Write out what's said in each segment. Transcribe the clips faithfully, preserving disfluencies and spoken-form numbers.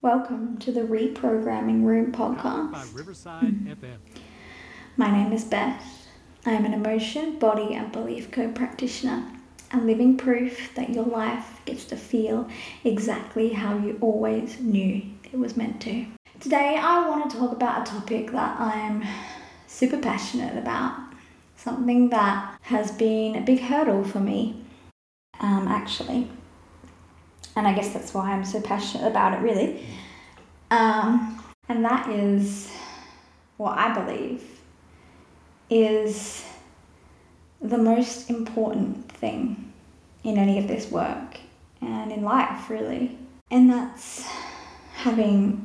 Welcome to the Reprogramming Room Powered by podcast. Riverside F M. My name is Beth. I am an emotion, body, and belief code practitioner, and living proof that your life gets to feel exactly how you always knew it was meant to. Today, I want to talk about a topic that I'm super passionate about, something that has been a big hurdle for me, um, actually. And I guess that's why I'm so passionate about it, really. Um, and that is what I believe is the most important thing in any of this work and in life, really. And that's having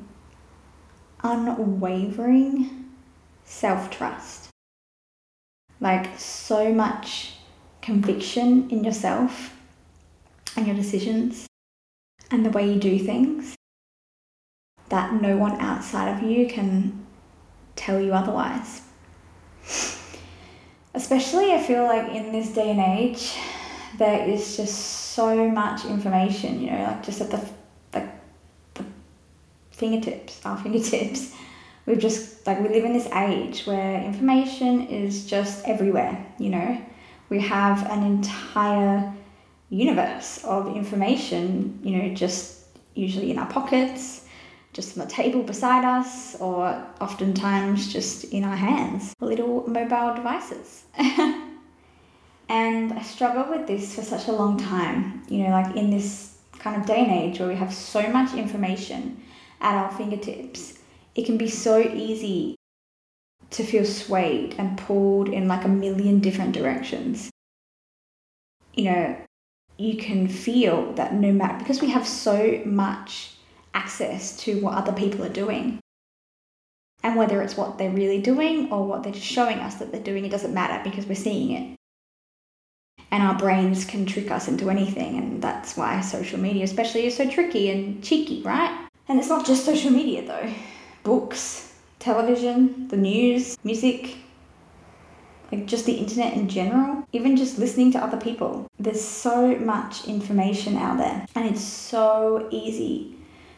unwavering self-trust. Like so much conviction in yourself and your decisions and the way you do things that no one outside of you can tell you otherwise. Especially, I feel like in this day and age, there is just so much information, you know, like just at the, the, the fingertips, our fingertips. We've just, like, we live in this age where information is just everywhere, you know. We have an entire universe of information, you know, just usually in our pockets, just on the table beside us, or oftentimes just in our hands, little mobile devices. And I struggled with this for such a long time, you know, like in this kind of day and age where we have so much information at our fingertips, it can be so easy to feel swayed and pulled in like a million different directions. You know, you can feel that no matter, because we have so much access to what other people are doing, and whether it's what they're really doing or what they're just showing us that they're doing, it doesn't matter because we're seeing it. And our brains can trick us into anything, and that's why social media especially is so tricky and cheeky, right? And it's not just social media though. Books, television, the news, music, like just the internet in general, even just listening to other people. There's so much information out there, and it's so easy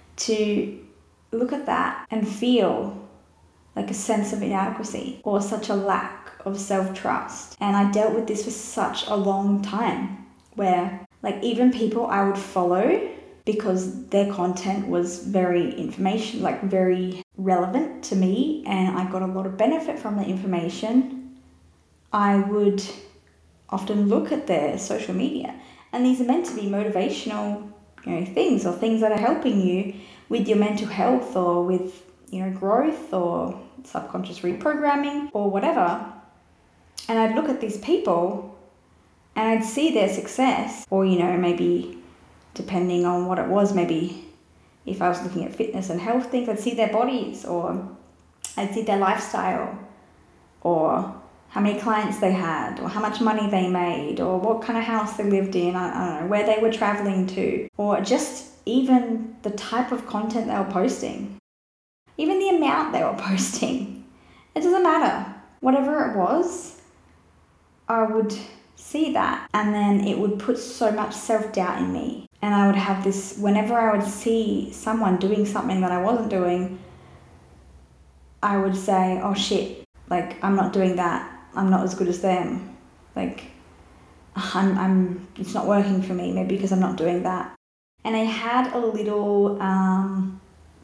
to look at that and feel like a sense of inadequacy or such a lack of self-trust. And I dealt with this for such a long time where like even people I would follow because their content was very information, like very relevant to me, and I got a lot of benefit from the information, I would often look at their social media. And these are meant to be motivational, you know, things or things that are helping you with your mental health or with, you know, growth or subconscious reprogramming or whatever. And I'd look at these people and I'd see their success, or, you know, maybe depending on what it was, maybe if I was looking at fitness and health things, I'd see their bodies, or I'd see their lifestyle, or how many clients they had, or how much money they made, or what kind of house they lived in, I, I don't know, where they were traveling to, or just even the type of content they were posting, even the amount they were posting. It doesn't matter. Whatever it was, I would see that, and then it would put so much self-doubt in me. And I would have this, whenever I would see someone doing something that I wasn't doing, I would say, oh shit, like I'm not doing that. I'm not as good as them. Like, I'm, I'm, it's not working for me, maybe because I'm not doing that. And I had a little, um,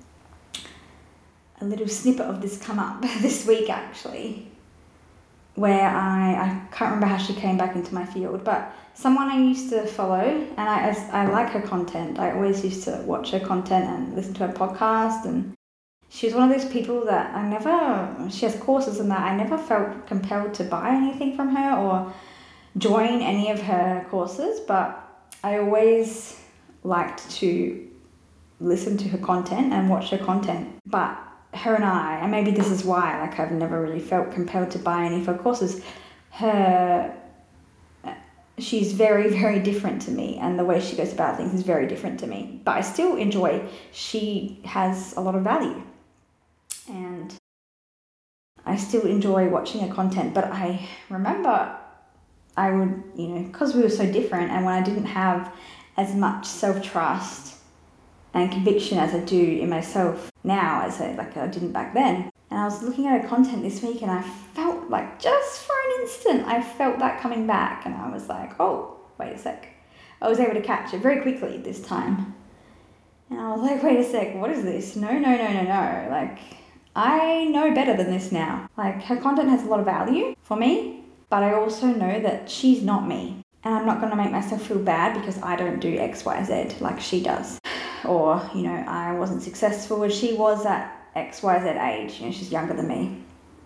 a little snippet of this come up this week actually, where I, I can't remember how she came back into my field, but someone I used to follow, and I, as, I like her content. I always used to watch her content and listen to her podcast, and she's one of those people that I never, she has courses and that, I never felt compelled to buy anything from her or join any of her courses, but I always liked to listen to her content and watch her content. But her and I, and maybe this is why, like I've never really felt compelled to buy any of her courses, her, she's very, very different to me, and the way she goes about things is very different to me. But I still enjoy, she has a lot of value. And I still enjoy watching her content, but I remember I would, you know, because we were so different, and when I didn't have as much self-trust and conviction as I do in myself now as I, like I didn't back then. And I was looking at her content this week and I felt like, just for an instant, I felt that coming back, and I was like, oh, wait a sec. I was able to catch it very quickly this time. And I was like, wait a sec, what is this? No, no, no, no, no. Like, I know better than this now. Like, her content has a lot of value for me, but I also know that she's not me. And I'm not going to make myself feel bad because I don't do X, Y, Z like she does. Or, you know, I wasn't successful as she was at X, Y, Z age. You know, she's younger than me.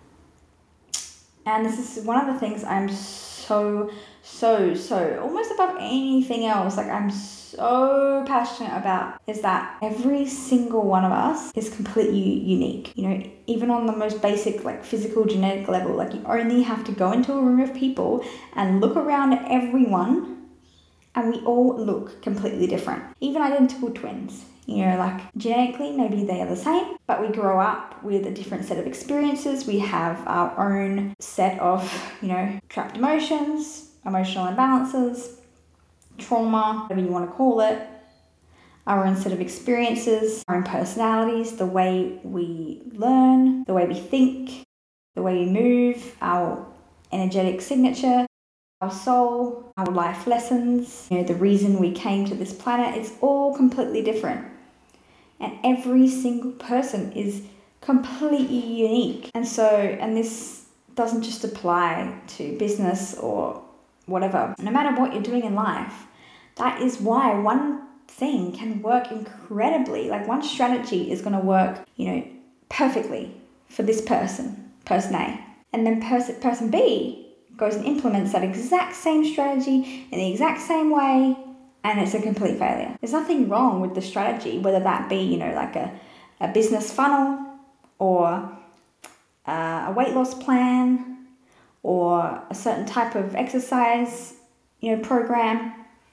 And this is one of the things I'm so, so, so, almost above anything else, like I'm so passionate about, is that every single one of us is completely unique. You know, even on the most basic, like physical, genetic level, like you only have to go into a room of people and look around at everyone, and we all look completely different. Even identical twins. You know, like genetically, maybe they are the same, but we grow up with a different set of experiences. We have our own set of, you know, trapped emotions, emotional imbalances, trauma, whatever you want to call it, our own set of experiences, our own personalities, the way we learn, the way we think, the way we move, our energetic signature, our soul, our life lessons, you know, the reason we came to this planet. It's all completely different. And every single person is completely unique. And so, and this doesn't just apply to business or whatever. No matter what you're doing in life, that is why one thing can work incredibly. Like one strategy is going to work, you know, perfectly for this person, person A. And then person, person B goes and implements that exact same strategy in the exact same way, and it's a complete failure. There's nothing wrong with the strategy, whether that be, you know, like a, a business funnel or uh, a weight loss plan or a certain type of exercise, you know, program,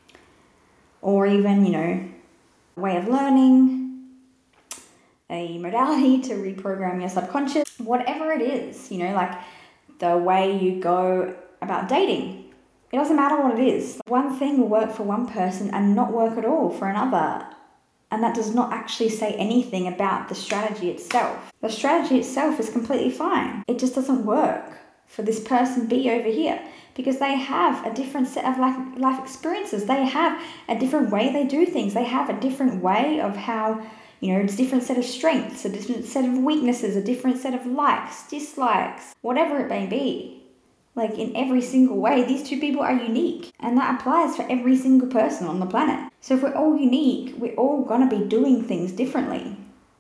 or even, you know, a way of learning, a modality to reprogram your subconscious, whatever it is, you know, like the way you go about dating. It doesn't matter what it is. One thing will work for one person and not work at all for another. And that does not actually say anything about the strategy itself. The strategy itself is completely fine. It just doesn't work for this person B over here because they have a different set of life, life experiences. They have a different way they do things. They have a different way of how, you know, it's a different set of strengths, a different set of weaknesses, a different set of likes, dislikes, whatever it may be. Like in every single way, these two people are unique, and that applies for every single person on the planet. So if we're all unique, we're all gonna be doing things differently.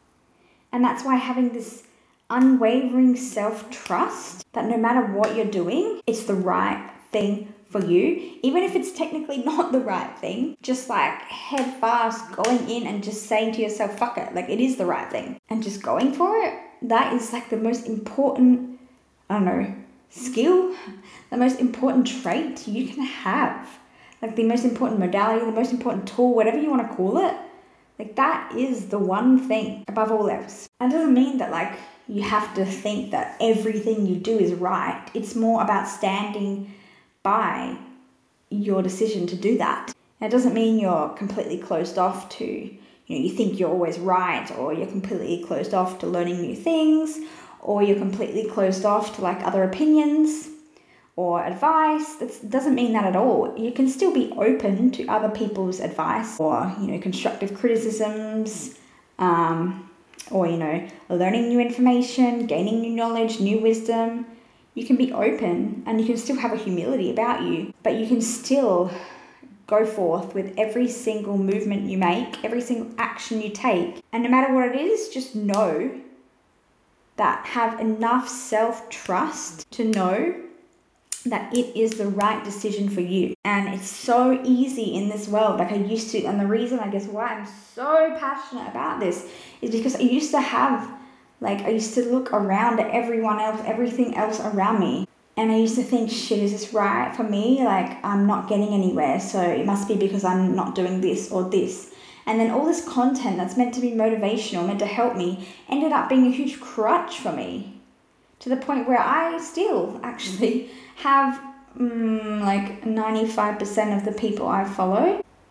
And that's why having this unwavering self-trust that no matter what you're doing, it's the right thing for you. Even if it's technically not the right thing, just like head fast going in and just saying to yourself, fuck it, like it is the right thing. And just going for it, that is like the most important, I don't know, skill, the most important trait you can have, like the most important modality, the most important tool, whatever you want to call it. Like that is the one thing above all else. And it doesn't mean that like you have to think that everything you do is right. It's more about standing by your decision to do that. And it doesn't mean you're completely closed off to, you know, you think you're always right, or you're completely closed off to learning new things, or you're completely closed off to like other opinions or advice. That doesn't mean that at all. You can still be open to other people's advice or, you know, constructive criticisms, um, or, you know, learning new information, gaining new knowledge, new wisdom. You can be open and you can still have a humility about you, but you can still go forth with every single movement you make, every single action you take. And no matter what it is, just know that have enough self-trust to know that it is the right decision for you. And it's so easy in this world. Like I used to, and the reason I guess why I'm so passionate about this is because I used to have, like I used to look around at everyone else, everything else around me. And I used to think, shit, is this right for me? Like I'm not getting anywhere. So it must be because I'm not doing this or this. And then all this content that's meant to be motivational, meant to help me, ended up being a huge crutch for me. To the point where I still actually have mm, like ninety-five percent of the people I follow,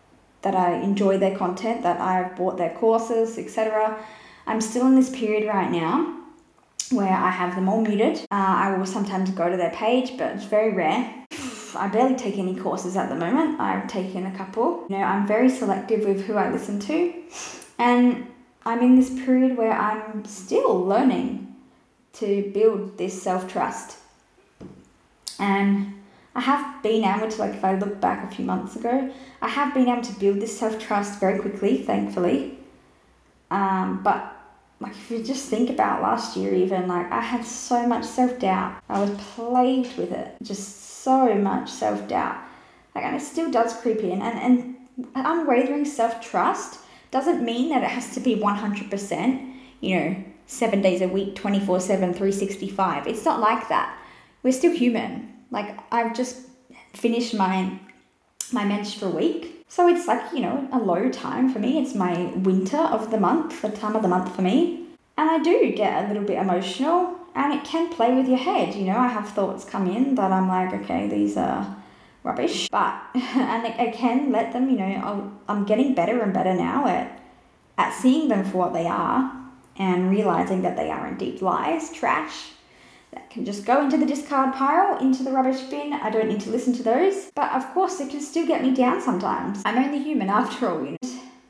that I enjoy their content, that I've bought their courses, et cetera. I'm still in this period right now where I have them all muted. Uh, I will sometimes go to their page, but it's very rare. I barely take any courses at the moment. I've taken a couple. You know, I'm very selective with who I listen to. And I'm in this period where I'm still learning to build this self-trust. And I have been able to, like if I look back a few months ago, I have been able to build this self-trust very quickly, thankfully. Um, but like if you just think about last year even, like I had so much self-doubt. I was plagued with it, just so much self-doubt. Like, and it still does creep in. And, and unwavering self-trust doesn't mean that it has to be one hundred percent, you know, seven days a week, twenty-four seven, three sixty-five. It's not like that. We're still human. Like I've just finished my my menstrual week. So it's like, you know, a low time for me. It's my winter of the month, the time of the month for me. And I do get a little bit emotional and it can play with your head. You know, I have thoughts come in that I'm like, okay, these are rubbish. But, and I can let them, you know, I'll, I'm getting better and better now at, at seeing them for what they are and realizing that they are indeed lies, trash, that can just go into the discard pile, into the rubbish bin. I don't need to listen to those. But of course, it can still get me down sometimes. I'm only human after all, you know.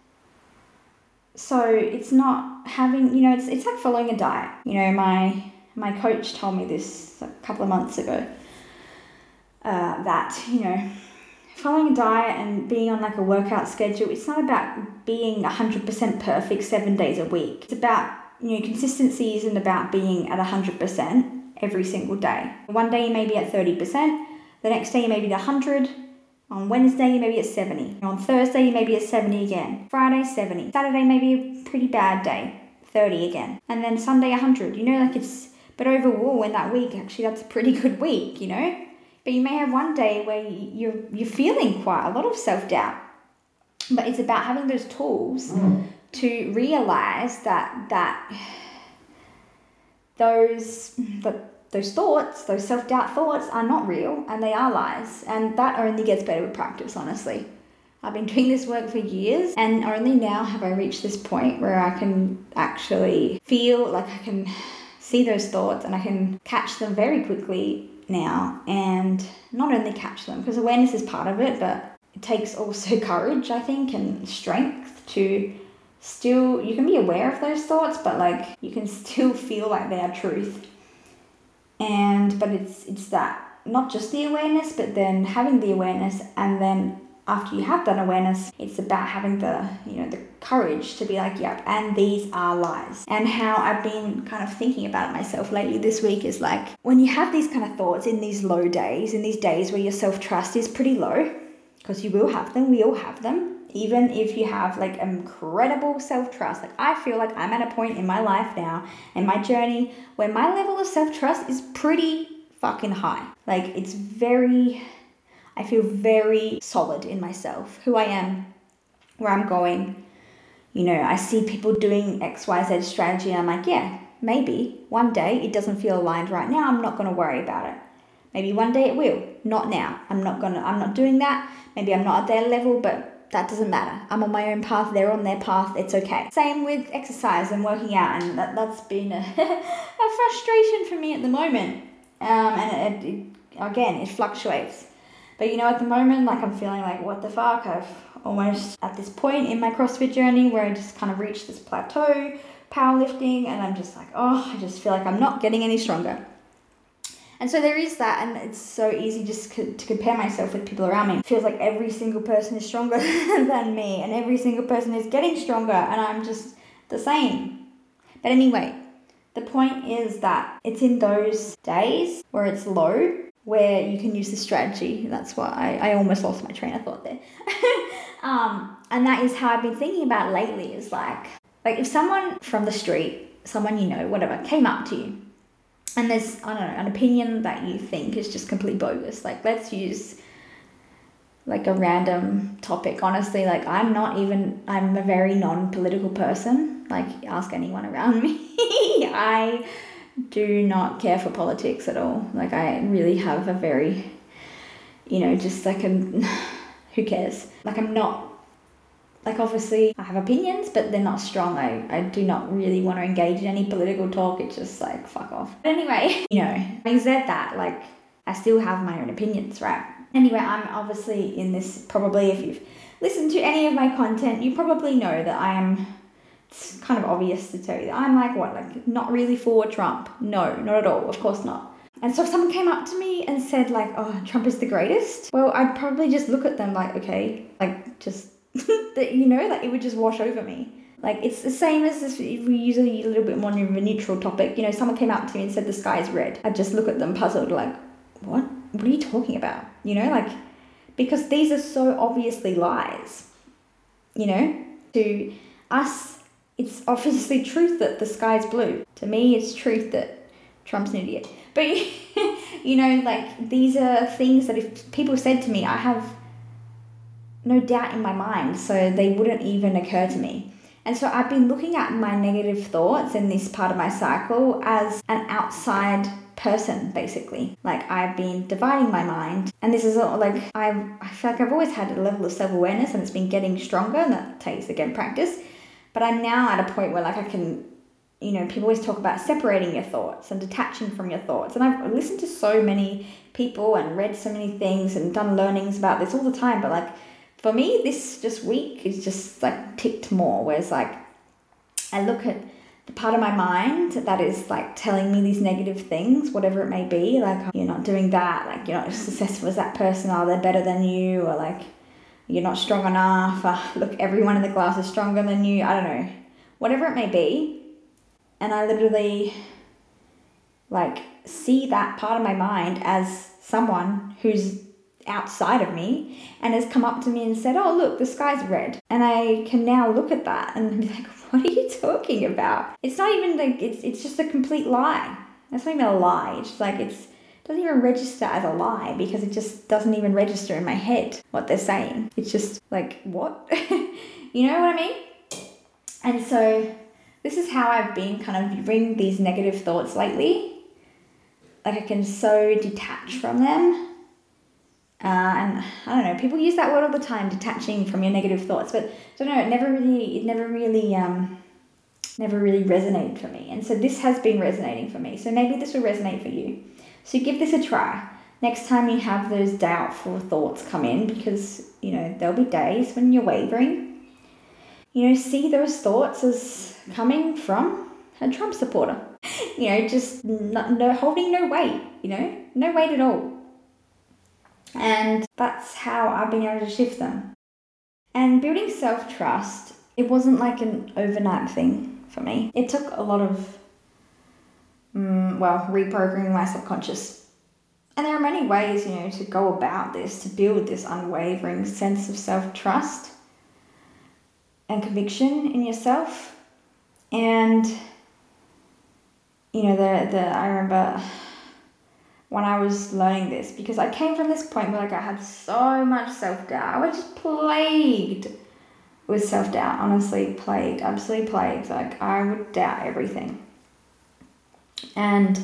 So it's not having, you know, it's it's like following a diet. You know, my my coach told me this a couple of months ago, uh, that, you know, following a diet and being on like a workout schedule, it's not about being one hundred percent perfect seven days a week. It's about, you know, consistency isn't about being at one hundred percent every single day. One day you may be at thirty percent, the next day you may be at one hundred, on Wednesday you may be at seventy, on Thursday you may be at seventy again, Friday seventy, Saturday may be a pretty bad day, thirty again, and then Sunday one hundred, you know, like it's, but overall in that week, actually that's a pretty good week, you know, but you may have one day where you're, you're feeling quite a lot of self-doubt, but it's about having those tools mm. to realize that, that those that those thoughts, those self-doubt thoughts are not real and they are lies. And that only gets better with practice, honestly. I've been doing this work for years and only now have I reached this point where I can actually feel like I can see those thoughts and I can catch them very quickly now. And not only catch them, because awareness is part of it, but it takes also courage, I think, and strength to still, you can be aware of those thoughts, but like you can still feel like they are truth. And but it's it's that, not just the awareness, but then having the awareness, and then after you have that awareness, it's about having the, you know, the courage to be like, yep, and these are lies. And how I've been kind of thinking about it myself lately this week is like, when you have these kind of thoughts in these low days, in these days where your self-trust is pretty low, because you will have them, we all have them. Even if you have like incredible self-trust, like I feel like I'm at a point in my life now, in my journey, where my level of self-trust is pretty fucking high. Like it's very, I feel very solid in myself, who I am, where I'm going. You know, I see people doing X Y Z strategy and I'm like, yeah, maybe one day it doesn't feel aligned right now. I'm not going to worry about it. Maybe one day it will, not now. I'm not going to, I'm not doing that. Maybe I'm not at their level, but that doesn't matter. I'm on my own path, they're on their path, it's okay. Same with exercise and working out, and that, that's been a, a frustration for me at the moment. Um, and it, it, again, it fluctuates. But you know, at the moment, like I'm feeling like, what the fuck? I've almost at this point in my CrossFit journey where I just kind of reached this plateau, powerlifting, and I'm just like, oh, I just feel like I'm not getting any stronger. And so there is that, and it's so easy just co- to compare myself with people around me. It feels like every single person is stronger than me, and every single person is getting stronger, and I'm just the same. But anyway, the point is that it's in those days where it's low where you can use the strategy. That's why I, I almost lost my train of thought there. um, and that is how I've been thinking about lately, is like, like if someone from the street, someone you know, whatever, came up to you, and there's, I don't know, an opinion that you think is just completely bogus. Like, let's use like a random topic. Honestly, like I'm not even, I'm a very non-political person. Like ask anyone around me. I do not care for politics at all. Like I really have a very, you know, just like a, who cares? Like I'm not Like, obviously, I have opinions, but they're not strong. I, I do not really want to engage in any political talk. It's just like, fuck off. But anyway, you know, having said that, like, I still have my own opinions, right? Anyway, I'm obviously in this, probably if you've listened to any of my content, you probably know that I am, it's kind of obvious to tell you that I'm like, what, like, not really for Trump. No, not at all. Of course not. And so if someone came up to me and said, like, oh, Trump is the greatest, well, I'd probably just look at them like, okay, like, just... that, you know, like, it would just wash over me. Like, it's the same as if we use a little bit more of a neutral topic. You know, someone came up to me and said the sky is red. I'd just look at them puzzled, like, what? What are you talking about? You know, like, because these are so obviously lies. You know, to us, it's obviously truth that the sky's blue. To me, it's truth that Trump's an idiot. But, you know, like, these are things that if people said to me, I have no doubt in my mind, so they wouldn't even occur to me. And so I've been looking at my negative thoughts in this part of my cycle as an outside person, basically. Like, I've been dividing my mind, and this is all, like, I've, I feel like I've always had a level of self-awareness, and it's been getting stronger, and that takes, again, practice. But I'm now at a point where, like, I can, you know, people always talk about separating your thoughts and detaching from your thoughts. And I've listened to so many people and read so many things and done learnings about this all the time, but, like, for me, this just week is just like ticked more, whereas like I look at the part of my mind that is like telling me these negative things, whatever it may be, like, oh, you're not doing that, like, you're not as successful as that person, or they're better than you, or like, you're not strong enough, or, look, everyone in the class is stronger than you, I don't know, whatever it may be. And I literally like see that part of my mind as someone who's outside of me and has come up to me and said, oh, look, the sky's red. And I can now look at that and be like, what are you talking about? It's not even like, it's it's just a complete lie. That's not even a lie. It's like, it's, it doesn't even register as a lie because it just doesn't even register in my head what they're saying. It's just like, what? You know what I mean? And so this is how I've been kind of viewing these negative thoughts lately. Like, I can so detach from them. Uh, and I don't know, people use that word all the time, detaching from your negative thoughts, but I don't know, it never really, it never really, um, never really resonated for me. And so this has been resonating for me. So maybe this will resonate for you. So give this a try. Next time you have those doubtful thoughts come in, because, you know, there'll be days when you're wavering, you know, see those thoughts as coming from a Trump supporter, you know, just no, no holding no weight, you know, no weight at all. And that's how I've been able to shift them. And building self-trust, it wasn't like an overnight thing for me. It took a lot of, um, well, reprogramming my subconscious. And there are many ways, you know, to go about this, to build this unwavering sense of self-trust and conviction in yourself. And, you know, the, the I remember when I was learning this, because I came from this point where, like, I had so much self-doubt. I was just plagued with self-doubt, honestly, plagued, absolutely plagued. Like, I would doubt everything. And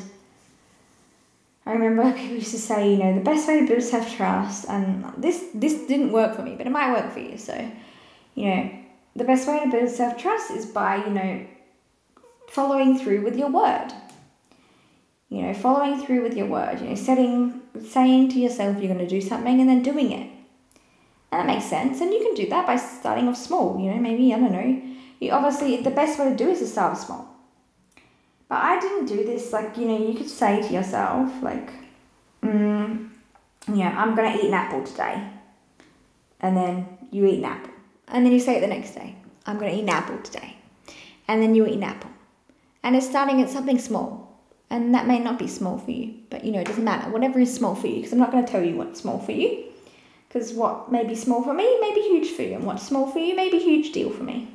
I remember people used to say, you know, the best way to build self-trust, and this this didn't work for me, but it might work for you. So, you know, the best way to build self-trust is by, you know, following through with your word. You know, following through with your word, you know, setting, saying to yourself you're going to do something and then doing it. And that makes sense. And you can do that by starting off small, you know, maybe, I don't know. You obviously, the best way to do it is to start off small. But I didn't do this, like, you know, you could say to yourself, like, mm, you know, I'm going to eat an apple today. And then you eat an apple. And then you say it the next day, I'm going to eat an apple today. And then you eat an apple. And it's starting at something small. And that may not be small for you, but, you know, it doesn't matter. Whatever is small for you, because I'm not going to tell you what's small for you, because what may be small for me may be huge for you, and what's small for you may be a huge deal for me.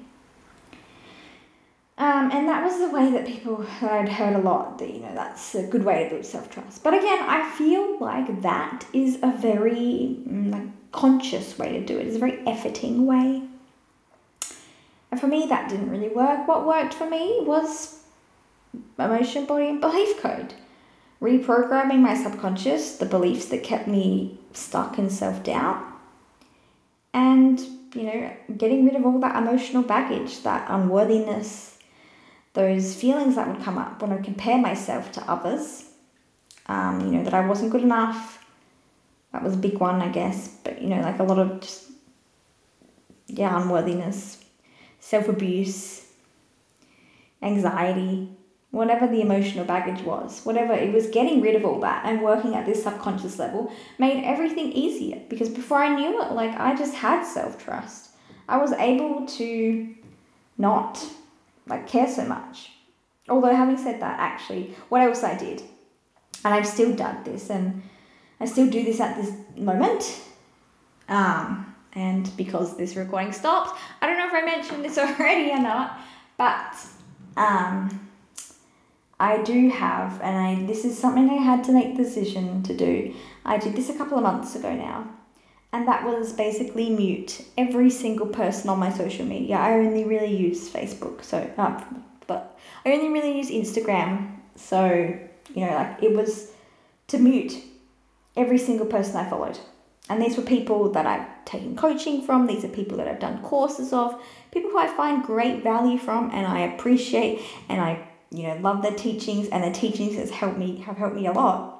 Um, and that was the way that people, that I'd heard a lot, that, you know, that's a good way to build self-trust. But again, I feel like that is a very like conscious way to do it. It's a very efforting way. And for me, that didn't really work. What worked for me was emotion, body, and belief code. Reprogramming my subconscious, the beliefs that kept me stuck in self-doubt. And, you know, getting rid of all that emotional baggage, that unworthiness, those feelings that would come up when I compare myself to others. Um, you know, that I wasn't good enough. That was a big one, I guess. But, you know, like a lot of just, yeah, unworthiness, self-abuse, anxiety, whatever the emotional baggage was, whatever, it was getting rid of all that and working at this subconscious level made everything easier, because before I knew it, like, I just had self-trust. I was able to not, like, care so much. Although, having said that, actually, what else I did, and I've still done this, and I still do this at this moment, um, and because this recording stops, I don't know if I mentioned this already or not, but um, I do have, and I this is something I had to make the decision to do. I did this a couple of months ago now, and that was basically mute every single person on my social media. I only really use Facebook, so uh, but I only really use Instagram, so, you know, like, it was to mute every single person I followed. And these were people that I've taken coaching from, these are people that I've done courses of, people who I find great value from and I appreciate, and I, you know, love their teachings, and their teachings has helped me, have helped me a lot.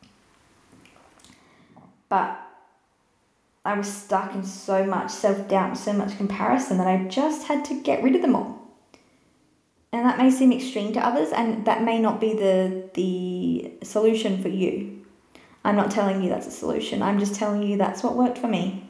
But I was stuck in so much self-doubt, so much comparison, that I just had to get rid of them all. And that may seem extreme to others, and that may not be the the solution for you. I'm not telling you that's a solution. I'm just telling you that's what worked for me.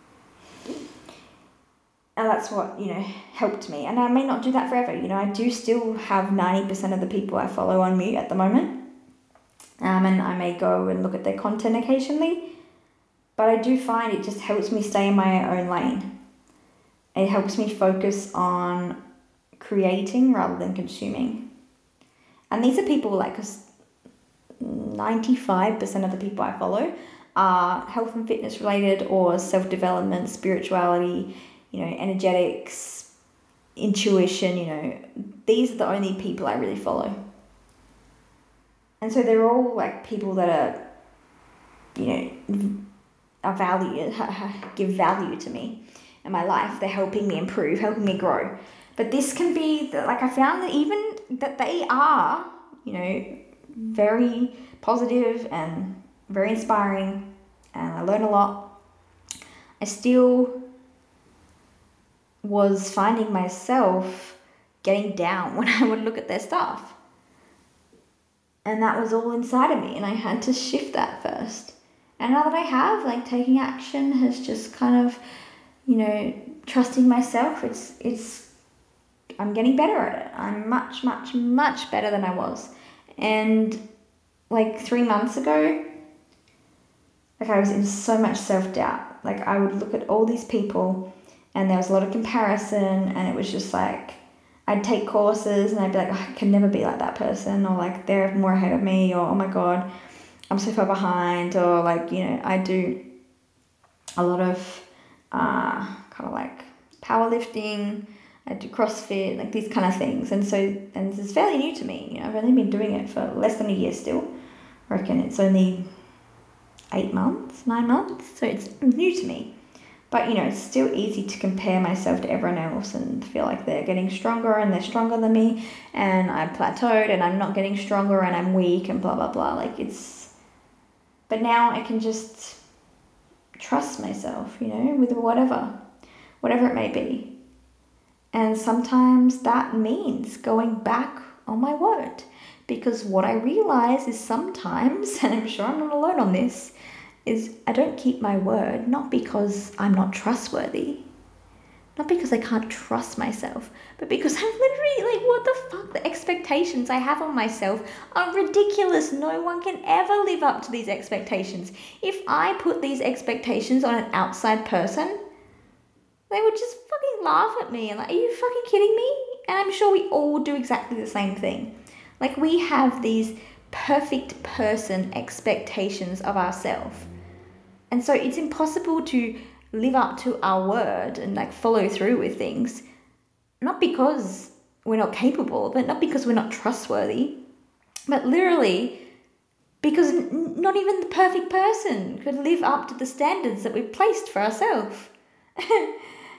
And that's what, you know, helped me. And I may not do that forever. You know, I do still have ninety percent of the people I follow on mute at the moment. Um, and I may go and look at their content occasionally. But I do find it just helps me stay in my own lane. It helps me focus on creating rather than consuming. And these are people like, because ninety-five percent of the people I follow are health and fitness related, or self-development, spirituality, you know, energetics, intuition, you know. These are the only people I really follow. And so they're all like people that are, you know, are value, give value to me in my life. They're helping me improve, helping me grow. But this can be, like, I found that even that they are, you know, very positive and very inspiring, and I learn a lot. I still was finding myself getting down when I would look at their stuff. And that was all inside of me, and I had to shift that first. And now that I have, like, taking action has just kind of, you know, trusting myself, it's, it's, I'm getting better at it. I'm much, much, much better than I was. And like three months ago, like, I was in so much self-doubt. Like, I would look at all these people and there was a lot of comparison, and it was just like, I'd take courses and I'd be like, oh, I can never be like that person, or like, they're more ahead of me, or oh my God, I'm so far behind, or like, you know, I do a lot of uh, kind of like powerlifting, I do CrossFit, like these kind of things. And so, and this is fairly new to me. You know, I've only been doing it for less than a year still. I reckon it's only eight months, nine months. So it's new to me. But, you know, it's still easy to compare myself to everyone else and feel like they're getting stronger and they're stronger than me. And I've plateaued and I'm not getting stronger and I'm weak and blah, blah, blah. Like, it's, but now I can just trust myself, you know, with whatever, whatever it may be. And sometimes that means going back on my word, because what I realize is sometimes, and I'm sure I'm not alone on this, is I don't keep my word, not because I'm not trustworthy, not because I can't trust myself, but because I'm literally like, what the fuck? The expectations I have on myself are ridiculous. No one can ever live up to these expectations. If I put these expectations on an outside person, they would just fucking laugh at me and like, are you fucking kidding me? And I'm sure we all do exactly the same thing. Like, we have these perfect person expectations of ourselves. And so it's impossible to live up to our word and like follow through with things. Not because we're not capable, but not because we're not trustworthy, but literally because n- not even the perfect person could live up to the standards that we've placed for ourselves.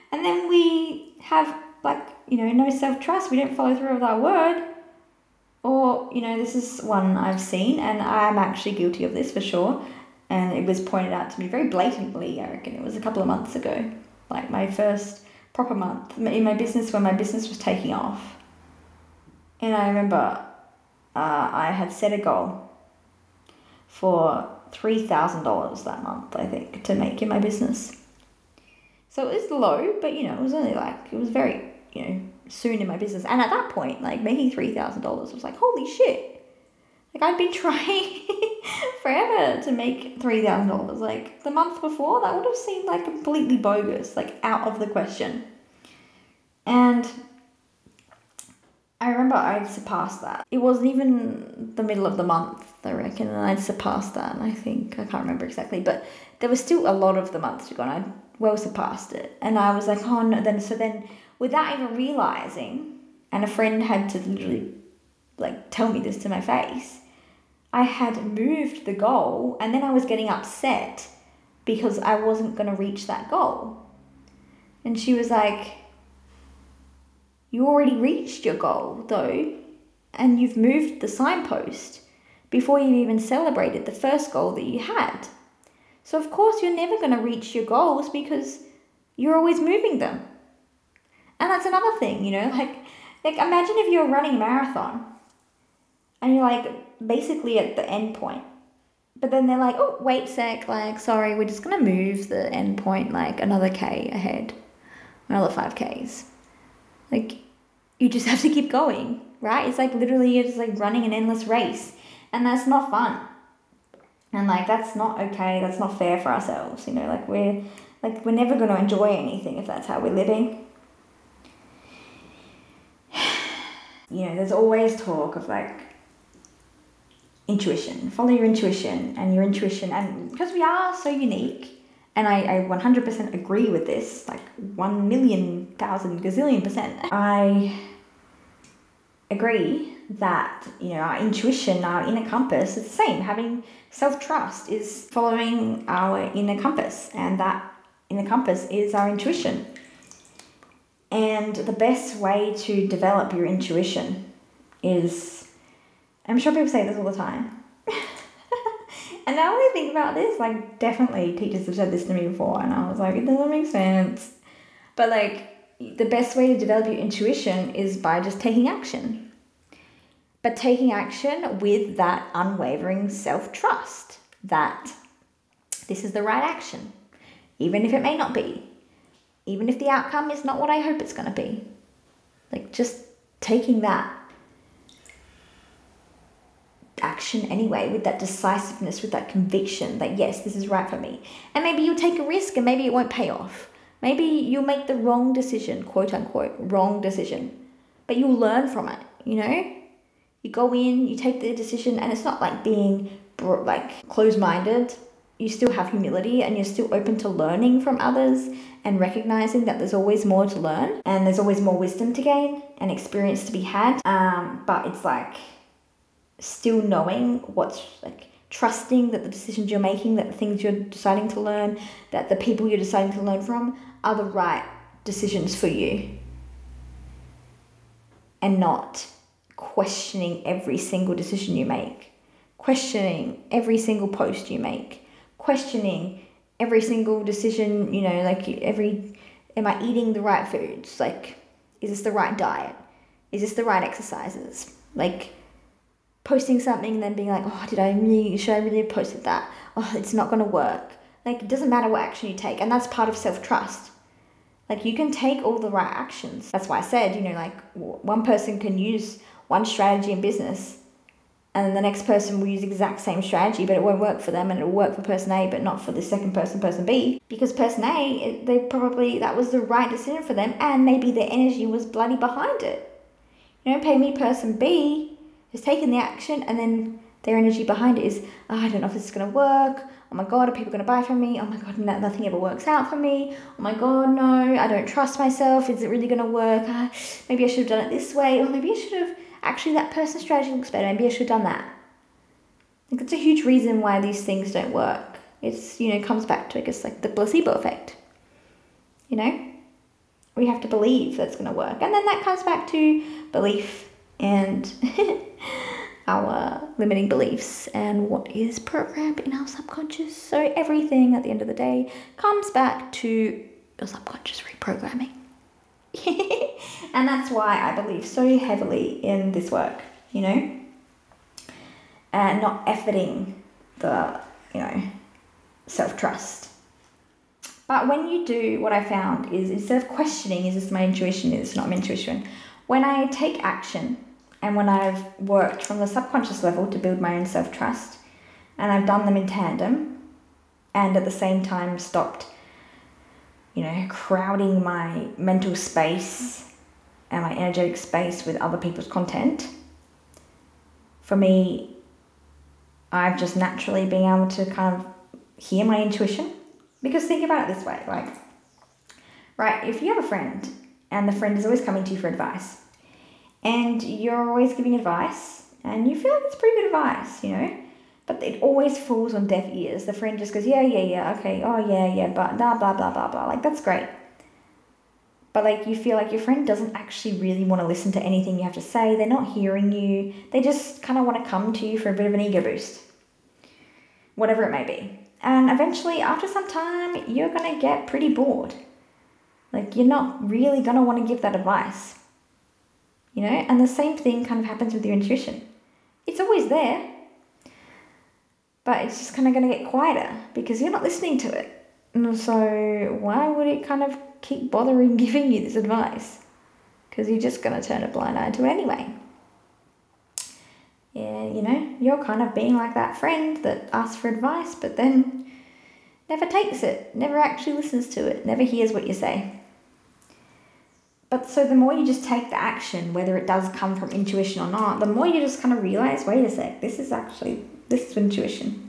And then we have, like, you know, no self-trust. We don't follow through with our word. Or, you know, this is one I've seen, and I'm actually guilty of this for sure. And it was pointed out to me very blatantly, I reckon it was a couple of months ago. Like my first proper month in my business, when my business was taking off. And I remember uh, I had set a goal for three thousand dollars that month, I think, to make in my business. So it was low, but, you know, it was only like, it was very, you know, soon in my business. And at that point, like, making three thousand dollars was like, holy shit. Like, I'd been trying forever to make three thousand dollars. Like, the month before, that would have seemed like completely bogus, like, out of the question. And I remember I'd surpassed that. It wasn't even the middle of the month, I reckon, and I'd surpassed that, and I think, I can't remember exactly, but there was still a lot of the months to go, and I'd well surpassed it. And I was like, oh no, then, so then, without even realising, and a friend had to literally, like, tell me this to my face, I had moved the goal, and then I was getting upset because I wasn't going to reach that goal. And she was like, you already reached your goal, though, and you've moved the signpost before you've even celebrated the first goal that you had. So, of course, you're never going to reach your goals because you're always moving them. And that's another thing, you know, like, like imagine if you're running a marathon and you're, like, basically at the end point. But then they're like, oh, wait a sec, like, sorry, we're just going to move the end point, like, another K ahead, another five Ks. Like, you just have to keep going, right? It's like literally you're just like running an endless race, and that's not fun. And like, that's not okay. That's not fair for ourselves. You know, like we're like, we're never going to enjoy anything if that's how we're living. You know, there's always talk of like intuition, follow your intuition and your intuition. And because we are so unique, and I, I one hundred percent agree with this, like one million, thousand, gazillion percent. I agree that, you know, our intuition, our inner compass is the same. Having self-trust is following our inner compass, and that inner compass is our intuition. And the best way to develop your intuition is, I'm sure people say this all the time, and now when I think about this, like, definitely teachers have said this to me before, and I was like, it doesn't make sense. But, like, the best way to develop your intuition is by just taking action. But taking action with that unwavering self-trust that this is the right action, even if it may not be, even if the outcome is not what I hope it's going to be. Like, just taking that action anyway, with that decisiveness, with that conviction that yes, this is right for me. And maybe you'll take a risk and maybe it won't pay off. Maybe you'll make the wrong decision, quote unquote, wrong decision. But you'll learn from it, you know? You go in, you take the decision, and it's not like being like closed-minded. You still have humility and you're still open to learning from others and recognizing that there's always more to learn and there's always more wisdom to gain and experience to be had. Um, but it's like still knowing what's like, trusting that the decisions you're making, that the things you're deciding to learn, that the people you're deciding to learn from are the right decisions for you, and not questioning every single decision you make, questioning every single post you make, questioning every single decision, you know, like every, am I eating the right foods? Like, is this the right diet? Is this the right exercises? Like, posting something and then being like, oh, did I really, should I really have posted that? Oh, it's not going to work. Like, it doesn't matter what action you take. And that's part of self-trust. Like, you can take all the right actions. That's why I said, you know, like, one person can use one strategy in business and then the next person will use the exact same strategy, but it won't work for them, and it'll work for person A, but not for the second person, person B. Because person A, they probably, that was the right decision for them, and maybe their energy was bloody behind it. You know, maybe person B has taken the action and then their energy behind it is, oh, I don't know if this is going to work. Oh my God, are people going to buy from me? Oh my God, no, nothing ever works out for me. Oh my God, no, I don't trust myself. Is it really going to work? Uh, maybe I should have done it this way. Or maybe I should have, actually that person's strategy looks better. Maybe I should have done that. Like, it's a huge reason why these things don't work. It's, you know, comes back to, I guess, like the placebo effect, you know? We have to believe that's going to work. And then that comes back to belief and our limiting beliefs and what is programmed in our subconscious. So everything at the end of the day comes back to your subconscious reprogramming. And that's why I believe so heavily in this work, you know, and not efforting the, you know, self-trust. But when you do, what I found is instead of questioning, is this my intuition, is this not my intuition, when I take action and when I've worked from the subconscious level to build my own self-trust, and I've done them in tandem, and at the same time stopped, you know, crowding my mental space and my energetic space with other people's content, for me, I've just naturally been able to kind of hear my intuition. Because think about it this way, like, right, if you have a friend and the friend is always coming to you for advice and you're always giving advice and you feel like it's pretty good advice, you know, but it always falls on deaf ears. The friend just goes, yeah, yeah, yeah, okay, oh, yeah, yeah, but blah, blah, blah, blah, blah. Like, that's great. But, like, you feel like your friend doesn't actually really want to listen to anything you have to say. They're not hearing you. They just kind of want to come to you for a bit of an ego boost. Whatever it may be. And eventually, after some time, you're going to get pretty bored. Like, you're not really going to want to give that advice. You know? And the same thing kind of happens with your intuition. It's always there. But it's just kind of going to get quieter because you're not listening to it. And so why would it kind of keep bothering giving you this advice? Because you're just going to turn a blind eye to it anyway. Yeah, you know, you're kind of being like that friend that asks for advice, but then never takes it, never actually listens to it, never hears what you say. But so the more you just take the action, whether it does come from intuition or not, the more you just kind of realize, wait a sec, this is actually, this is intuition.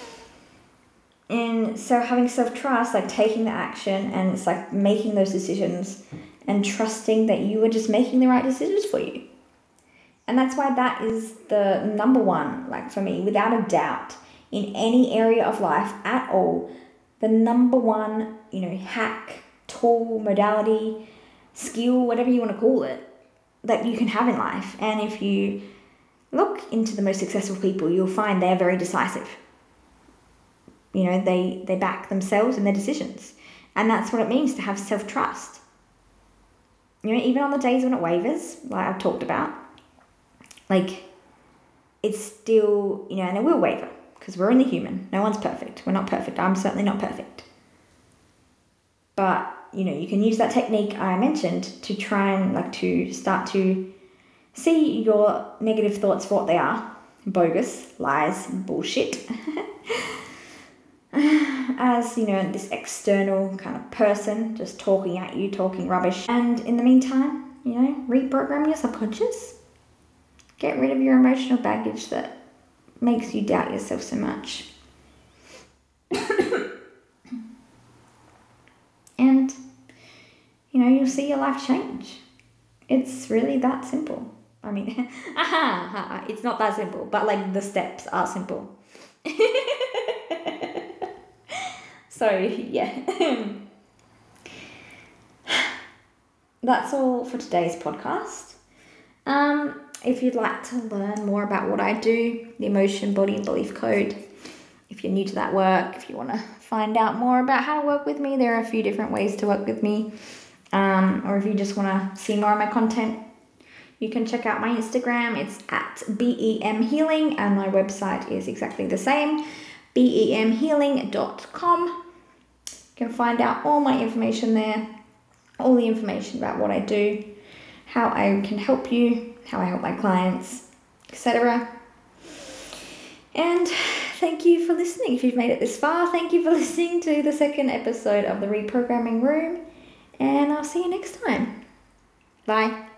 And so having self-trust, like taking the action, and it's like making those decisions and trusting that you are just making the right decisions for you. And that's why that is the number one, like for me, without a doubt, in any area of life at all, the number one, you know, hack, tool, modality, skill, whatever you want to call it, that you can have in life. And if you look into the most successful people, you'll find they're very decisive. You know, they, they back themselves in their decisions. And that's what it means to have self-trust. You know, even on the days when it wavers, like I've talked about, like, it's still, you know, and it will waver because we're only human. No one's perfect. We're not perfect. I'm certainly not perfect. But, you know, you can use that technique I mentioned to try and, like, to start to see your negative thoughts for what they are. Bogus, lies, bullshit. As, you know, this external kind of person just talking at you, talking rubbish. And in the meantime, you know, reprogram your subconscious. Get rid of your emotional baggage that makes you doubt yourself so much. And, you know, you'll see your life change. It's really that simple. I mean, aha, it's not that simple, but like the steps are simple. So, yeah. That's all for today's podcast. Um, if you'd like to learn more about what I do, the Emotion, Body and Belief Code, if you're new to that work, if you want to find out more about how to work with me, there are a few different ways to work with me. Um, or if you just want to see more of my content, you can check out my Instagram. It's at B E M Healing, and my website is exactly the same, B E M healing dot com. You can find out all my information there, all the information about what I do, how I can help you, how I help my clients, et cetera. And thank you for listening. If you've made it this far, thank you for listening to the second episode of the Reprogramming Room, and I'll see you next time. Bye.